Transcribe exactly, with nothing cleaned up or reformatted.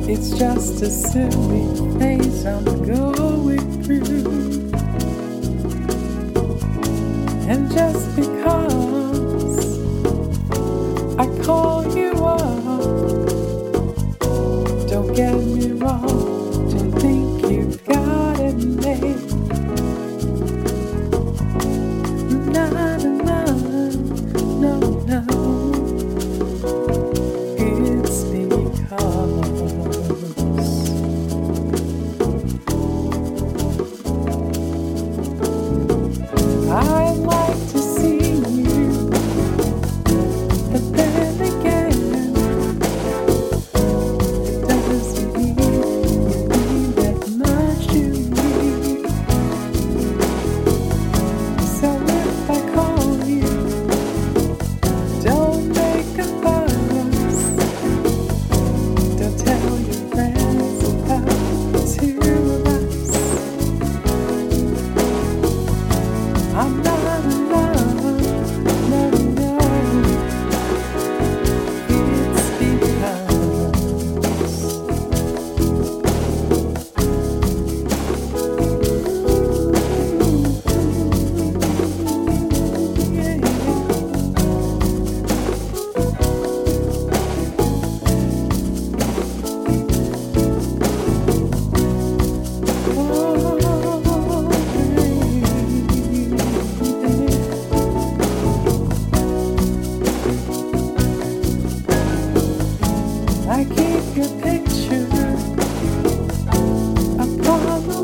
It's just a silly phase I'm going through. And just because I call you up, don't get me wrong, don't think you've got it made. No, no, no, no, no. It's because I like to see you, but then again, it doesn't mean you mean that much to me. So if I call you, don't make a fuss. Don't tell your friends about the two of us. I'm not alone, no, no. It's because, yeah, I keep your picture upon the